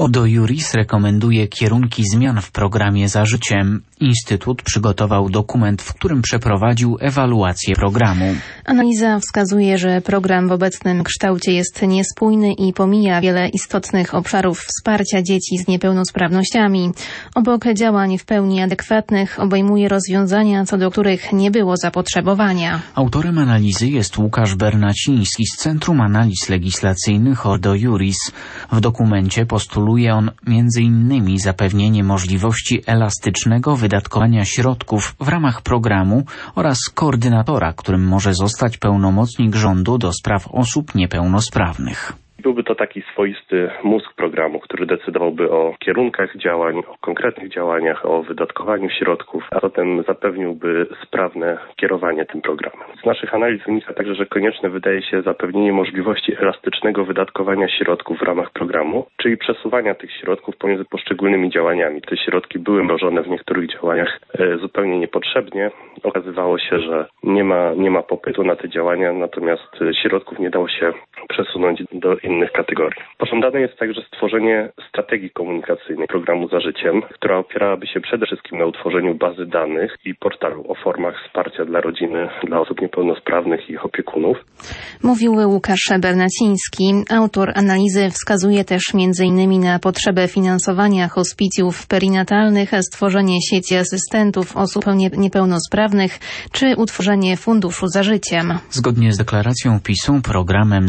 Ordo Iuris rekomenduje kierunki zmian w programie Za życiem. Instytut przygotował dokument, w którym przeprowadził ewaluację programu. Analiza wskazuje, że program w obecnym kształcie jest niespójny i pomija wiele istotnych obszarów wsparcia dzieci z niepełnosprawnościami. Obok działań w pełni adekwatnych obejmuje rozwiązania, co do których nie było zapotrzebowania. Autorem analizy jest Łukasz Bernaciński z Centrum Analiz Legislacyjnych Ordo Iuris. W dokumencie postuluje on m.in. zapewnienie możliwości elastycznego wydatkowania środków w ramach programu oraz koordynatora, którym może zostać pełnomocnik rządu do spraw osób niepełnosprawnych. Byłby to taki swoisty mózg programu, który decydowałby o kierunkach działań, o konkretnych działaniach, o wydatkowaniu środków, a zatem zapewniłby sprawne kierowanie tym programem. Z naszych analiz wynika także, że konieczne wydaje się zapewnienie możliwości elastycznego wydatkowania środków w ramach programu, czyli przesuwania tych środków pomiędzy poszczególnymi działaniami. Te środki były mrożone w niektórych działaniach zupełnie niepotrzebnie. Okazywało się, że nie ma popytu na te działania, natomiast środków nie dało się przesunąć do innych kategorii. Pożądane jest także stworzenie strategii komunikacyjnej programu Za życiem, która opierałaby się przede wszystkim na utworzeniu bazy danych i portalu o formach wsparcia dla rodziny, dla osób niepełnosprawnych i ich opiekunów. Mówił Łukasz Bernaciński. Autor analizy wskazuje też m.in. na potrzebę finansowania hospicjów perinatalnych, stworzenie sieci asystentów osób niepełnosprawnych czy utworzenie funduszu Za życiem. Zgodnie z deklaracją PiS-u program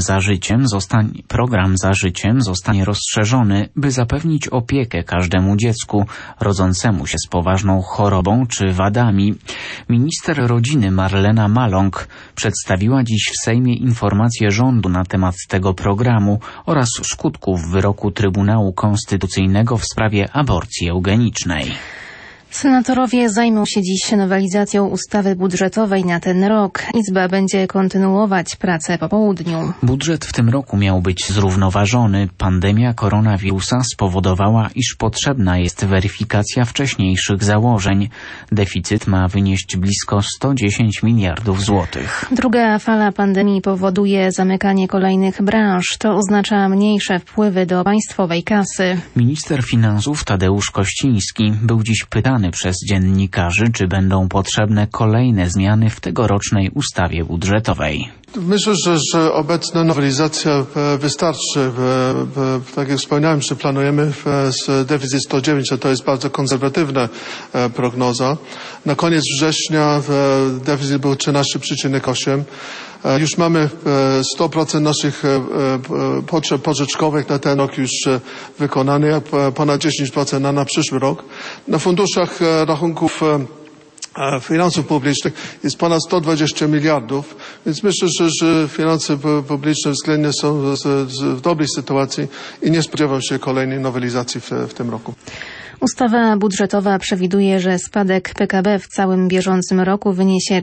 Za życiem zostanie rozszerzony, by zapewnić opiekę każdemu dziecku rodzącemu się z poważną chorobą czy wadami. Minister rodziny Marlena Maląg przedstawiła dziś w Sejmie informację rządu na temat tego programu oraz skutków wyroku Trybunału Konstytucyjnego w sprawie aborcji eugenicznej. Senatorowie zajmą się dziś nowelizacją ustawy budżetowej na ten rok. Izba będzie kontynuować pracę po południu. Budżet w tym roku miał być zrównoważony. Pandemia koronawirusa spowodowała, iż potrzebna jest weryfikacja wcześniejszych założeń. Deficyt ma wynieść blisko 110 miliardów złotych. Druga fala pandemii powoduje zamykanie kolejnych branż. To oznacza mniejsze wpływy do państwowej kasy. Minister finansów Tadeusz Kościński był dziś pytany przez dziennikarzy, czy będą potrzebne kolejne zmiany w tegorocznej ustawie budżetowej. Myślę, że obecna nowelizacja wystarczy. Tak jak wspomniałem, że planujemy deficyt 109, a to jest bardzo konserwatywna prognoza. Na koniec września deficyt był 13,8. Już mamy 100% naszych potrzeb pożyczkowych na ten rok już wykonane, ponad 10% na przyszły rok. Na funduszach rachunków finansów publicznych jest ponad 120 miliardów, więc myślę, że finanse publiczne względnie są w dobrej sytuacji i nie spodziewam się kolejnej nowelizacji w tym roku. Ustawa budżetowa przewiduje, że spadek PKB w całym bieżącym roku wyniesie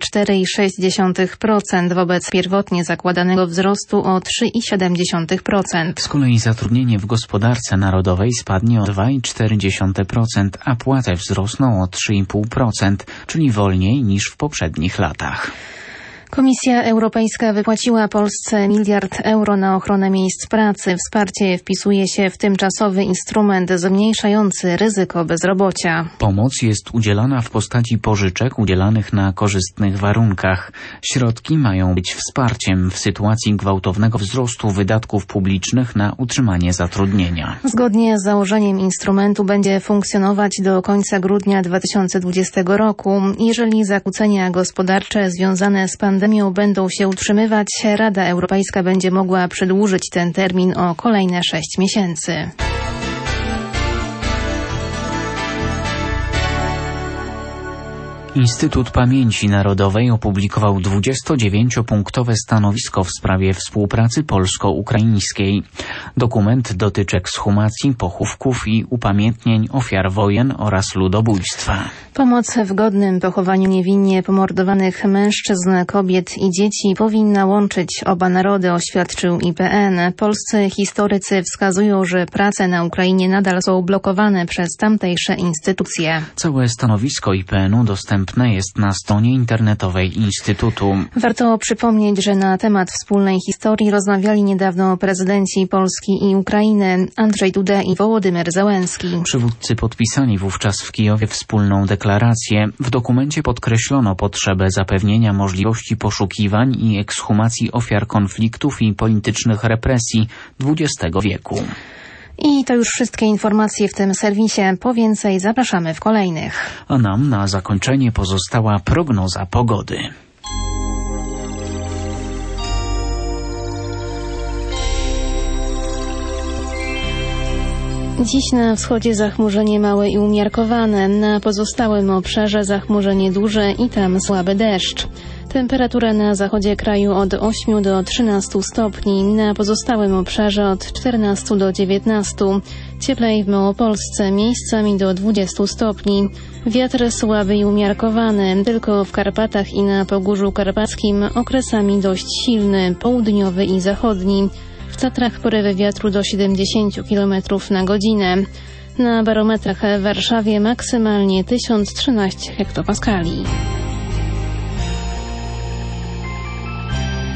4,6% wobec pierwotnie zakładanego wzrostu o 3,7%. Z kolei zatrudnienie w gospodarce narodowej spadnie o 2,4%, a płace wzrosną o 3,5%, czyli wolniej niż w poprzednich latach. Komisja Europejska wypłaciła Polsce 1 miliard euro na ochronę miejsc pracy. Wsparcie wpisuje się w tymczasowy instrument zmniejszający ryzyko bezrobocia. Pomoc jest udzielana w postaci pożyczek udzielanych na korzystnych warunkach. Środki mają być wsparciem w sytuacji gwałtownego wzrostu wydatków publicznych na utrzymanie zatrudnienia. Zgodnie z założeniem instrumentu będzie funkcjonować do końca grudnia 2020 roku. Jeżeli zakłócenia gospodarcze związane z pandemią będą się utrzymywać, Rada Europejska będzie mogła przedłużyć ten termin o kolejne 6 miesięcy. Instytut Pamięci Narodowej opublikował 29-punktowe stanowisko w sprawie współpracy polsko-ukraińskiej. Dokument dotyczy ekshumacji, pochówków i upamiętnień ofiar wojen oraz ludobójstwa. Pomoc w godnym pochowaniu niewinnie pomordowanych mężczyzn, kobiet i dzieci powinna łączyć oba narody, oświadczył IPN. Polscy historycy wskazują, że prace na Ukrainie nadal są blokowane przez tamtejsze instytucje. Całe stanowisko IPN-u dostępne dostępne jest na stronie internetowej Instytutu. Warto przypomnieć, że na temat wspólnej historii rozmawiali niedawno prezydenci Polski i Ukrainy Andrzej Duda i Wołodymyr Zełenski. Przywódcy podpisali wówczas w Kijowie wspólną deklarację. W dokumencie podkreślono potrzebę zapewnienia możliwości poszukiwań i ekshumacji ofiar konfliktów i politycznych represji XX wieku. I to już wszystkie informacje w tym serwisie. Po więcej zapraszamy w kolejnych. A nam na zakończenie pozostała prognoza pogody. Dziś na wschodzie zachmurzenie małe i umiarkowane, na pozostałym obszarze zachmurzenie duże i tam słaby deszcz. Temperatura na zachodzie kraju od 8 do 13 stopni, na pozostałym obszarze od 14 do 19. Cieplej w Małopolsce, miejscami do 20 stopni. Wiatr słaby i umiarkowany, tylko w Karpatach i na Pogórzu Karpackim okresami dość silny, południowy i zachodni. W Tatrach porywy wiatru do 70 km na godzinę. Na barometrach w Warszawie maksymalnie 1013 hektopaskali.